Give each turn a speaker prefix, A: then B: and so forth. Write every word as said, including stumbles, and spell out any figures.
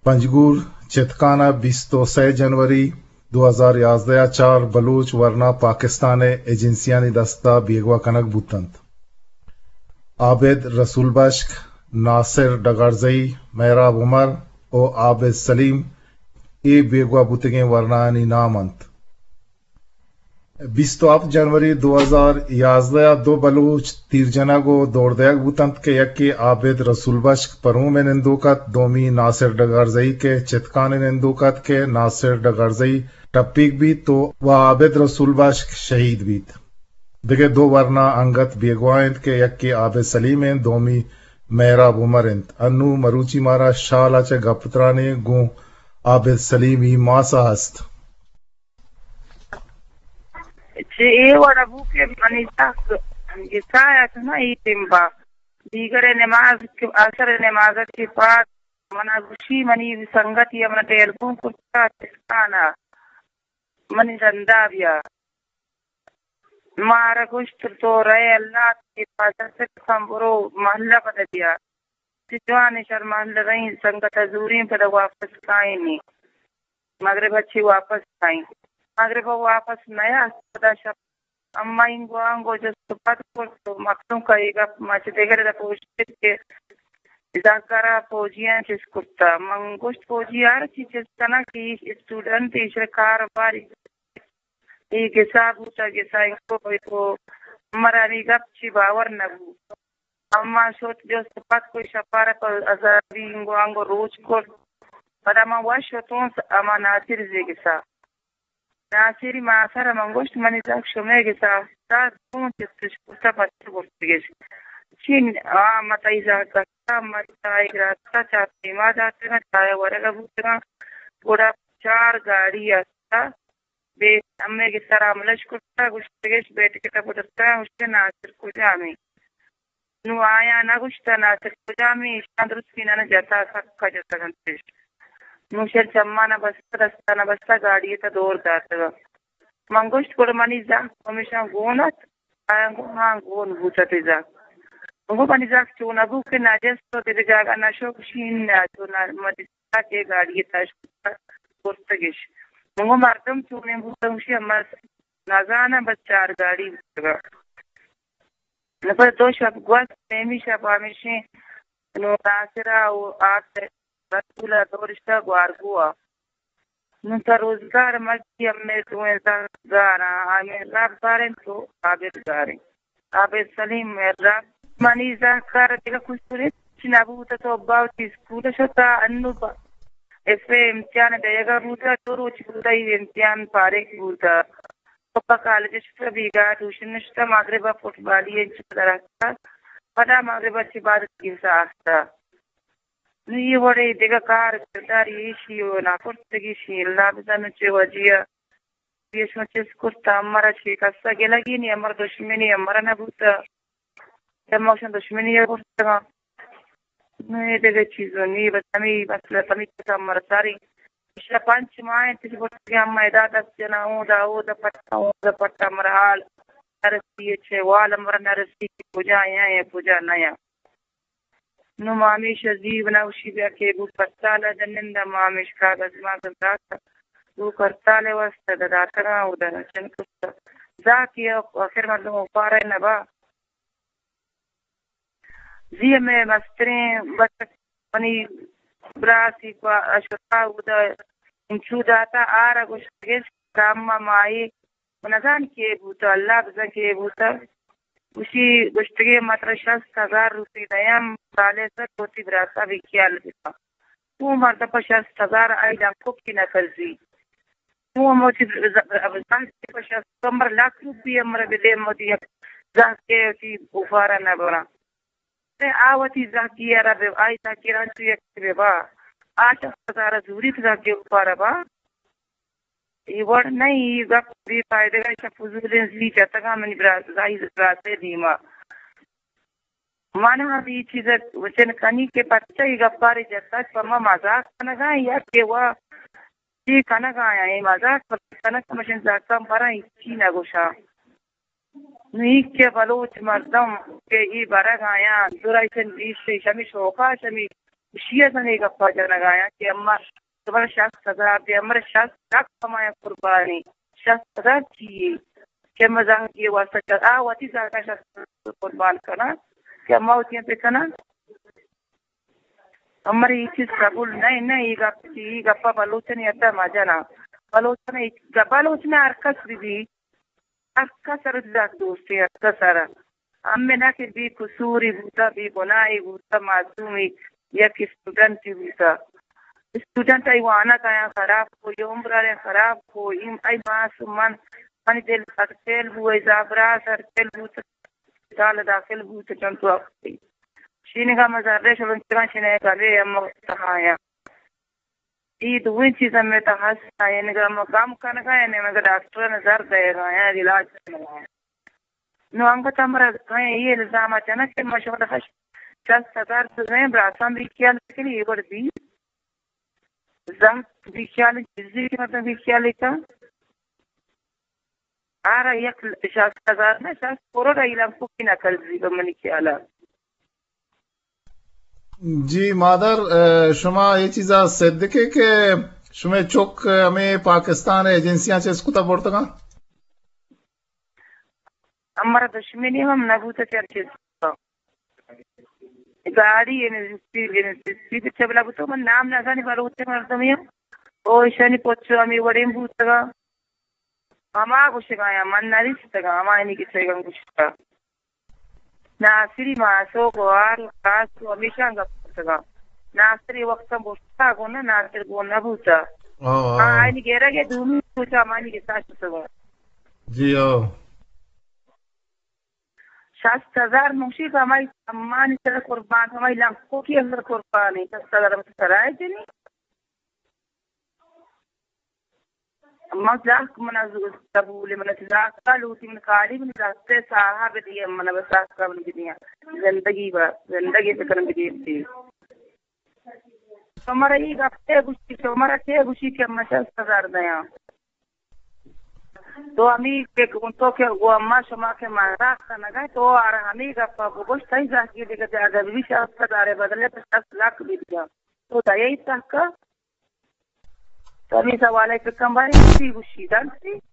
A: पंजगुर चितकाना बीसोसे जनवरी दो हजार याजदा चार बलूच वरना पाकिस्तान एजेंसियां दस्ता बेगवा कनक बुतंत आबिद रसूल बश्क नासिर डगरजई मेहराब उमर और आबिद सलीम ए बेगवा बुतगे वरनानी नामंत बीस जनवरी दो हजार याजदा दो बलूच तीरजना गो दौड़दयाग बुतंत के यक्की आबिद रसूल बश्क परू में निंदुकत दोमी नासिर डगरजई के चितकाने निंदुकत के नासिर डगरजई टप्पीक भी तो वह आबिद रसूल बश्क शहीद बीत दिगे दो वरना अंगत बेगवाइंत के यक्की आबिद सलीम दोमी मेहराब उमर इंत अन्नू मरूची मारा शाला चे गपत्राने गु आबिद सलीम ही मासा हस्त
B: ये वाला बुके मनीषा गिसाया था ना ये टिम्बा दीगरे नमाज के असर नमाज के बाद मना गुशी मनी संगत या मना टेलफोन कुत्ता चिस्ताना मनी रंदाविया मारा गुश्त तो रहे अल्लाह के पास से संबरो महल्ला बदल दिया सिजवान शर महल्ला रही संगत हजूरी पर वापस खाए नहीं मगरब अच्छी वापस खाई मगरब वापस नया सदा शब अम्मा इंगो अंगो जो सुपत को तो मक्तों करेगा मच देकर दा पोस्ट के जाकरा पोजियां जिस कुत्ता मंगोस्ट पोजियार चीज तना की स्टूडेंट इशर कारोबारी ये गिसा बुता गिसा इनको को मरानी गपची बावर नबू अम्मा शोत जो सुपत को शपारा पर अजाबी इंगो अंगो रोज को पदामा वाशोतों अमा नासिर जे गिसा नासिरी मासर मंगोस्ट मनीजाक शुमे गिसा ता तुम चित्त कुत्ता पत्ते बोलतेगे चीन आ मतइजा का मताई रास्ता चाहते मा जाते ना चाय वरगा बुतगा पूरा चार गाड़ी आता बे अम्मे के सारा मलश कुत्ता गुस्तेगे बैठ के तब उठता उसके नासिर को जामे नु आया ना गुस्ता नासिर को जामे शांत पीना ना जाता सक्का जाता गंतेश नुशर चम्मा ना बस्ता रस्ता ना बस्ता गाड़ी था दौर जाता मंगोस्ट को मनी जा हमेशा गोनत आया गो हाँ गोन भूतते जा उनको मनी जा चुन अबू के नाजस तो तेरे जागा ना शो शीन ना तो ना मदिस्ता के गाड़ी था पुस्तकेश उनको मर्दम चुने भूतम शी अम्मा नाजाना बच्चार गाड़ी भूतगा नपर दो शब ग्वास नेमी शब हमेशा नो नासिरा वो आते रसूला दोरिश्ता ग्वारगुआ नुसा रोजगार मस्ती अम्मे तुम्हें गारा आमिर राब गारें तो आबिद गारें आबिद सलीम मेरा मनी जाकर तेरा कुछ तो चिनाबू तो बाउटी स्कूल शता अन्नुपा ऐसे इम्तिहान देगा बूता तो रोज बूता ही इम्तिहान पारे की बूता पप्पा कॉलेज शता बीगा ट्यूशन शता मागरिबा फुटबॉल ये शता रखता पता मागरिबा की बात की सास्ता ये बड़े देगा कार करदार ये शियो ना पुस्तकी शीला बिजान चेवजिया ये सोचे कुत्ता हमारा शेखा सा गेला की नहीं हमारा दुश्मनी हमारा ना बूता जब मौसम दुश्मनी है पुस्तका नहीं देगा चीज़ों नहीं बतामी बस लपनी का हमारा सारी पिछला पांच माह तिस पुस्तके हम मैदा दस जना हूँ दाऊ द पट्टा हूँ द पट्टा हमारा हाल नरसी छे वाल हमारा नरसी की पूजा यहाँ है पूजा नया नु मामिश अजीब ना उसी ब्या के बु पत्ताला दन्नंदा मामिश का गजमा गजाता वो करताले वस्ता दाता उदर चन कुत्ता जाकी आखिर मतलब पारा नबा जी में मस्तरे बस पनी ब्रासी का अशका उदर इंचू दाता आरा कुछ गेस काम्मा माई नजान के बूता अल्लाह बजा के बूता उसी गुश्तगे मात्र शस्त हजार रुपये दयाम साले से कोती ब्रासा भी ख्याल बिता तू मर्द पर शस्त हजार आई डाको की नकल जी तू मोती अब सांस पर शस्त कमर लाख रुपये मर बिले मोती जाके उसी बुफारा न बना ते आवती जाकी यारा बे आई जाकी रांचू एक बेबा आठ हजार दूरी जाके बुफारा बा इवड़ नहीं गप भी फायदे का शफुजुल जी चतगा मन ब्रास जाई ब्रासे दीमा माना भी चीज वचन कनी के बच्चे ही गप्पारी जता पमा मजाक कनगा या केवा जी कनगा है मजाक कनक मशीन जाकम पर इची ना गोशा नहीं के बलोच मर्दम के ई बरग आया दुराइसन बीच से शमी शोका शमी शिया सने गप्पा जनगाया कि अम्मा तुम्हारा शख्स हजार दे हमारे शख्स लाख कमाया कुर्बानी शख्स हजार चाहिए कि मजाक किए वास्ता आ वती जाका शख्स कुर्बान करना कि अम्मा होती पे करना हमारी ये चीज कबूल नहीं नहीं गप्पी गप्पा बलोचन यता मजना बलोचन बलोचन अरकस भी अरका सर जाक दोस्ती अरका सर अम्मे ना कि भी कुसूरी बूता भी बुनाई बूता मासूमी या कि स्टूडेंट बूता स्टूडेंट आई वाना काया खराब को योमरा खराब को इम आई मासूमन पानी दिल सरतेल हुए जाबरा सरतेल बूत दाल दाखिल बूत जंतु अक्ति शीनिका मज़ारे शलन चिरा शिने करे अम्मा तहाया ये दो चीज़ें में तहास है निका मकाम करने का है ने मगर डॉक्टर नजर देगा या इलाज करना नो अंग तमरा ये इल्जाम अचानक के मशवरा खश चल सदार से ब्रासाम भी किया लेकिन ये बड़ भी जम भी किया जिसकी की मतलब भी किया लेका आ रहा एक शास हजार ना शास कोरोना इलाम को की नकल जी गमनी किया
A: जी मादर शुमा ये चीज़ा सदके के शुमे चौक हमें पाकिस्तान एजेंसियां से इसको तब बोलता का
B: हमारा दुश्मनी हम नबूत चर्चे गाड़ी ये स्पीड ये स्पीड चबला बुतो मन नाम ना जानी बारो होते मर्दम ये ओ शनि पोचो अमी वडे बुतगा हमा गुशगाया मन नारी सतगा हमा इनी की सेगम गुशगा नासरी मासो गोर कास हमेशा गपतगा नासरी वक्त बुस्ता को ना नासर को ना बुता हां इनी गेरा के दूमी पूछा मानी के साथ सगा
A: जी ओ
B: शास्त्र हजार मुशी का हमारी सम्मान इस तरह कुर्बान हमारी लाखों की अंदर कुर्बान है शास्त्र हजार में कराए थे नहीं अम्मा जाक मना तबूले मना जाक का लूटी मन काली मन रास्ते साहब दिए मना बस का मन दिया जिंदगी बा जिंदगी पे करम दिए थी हमारा ये गप्पे गुस्सी के हमारा के गुस्सी के अम्मा शास्त्र हजार दया तो हमी के उनको के वो अम्मा शमा के मारा खाना गए तो आर हमी गप्पा को बस सही जाके देखे ज्यादा भी शास्त्र दारे बदले पचास लाख भी दिया तो दया ही तक का तो हमी सवाल है कि कम बारी गुस्सी गुस्सी डालती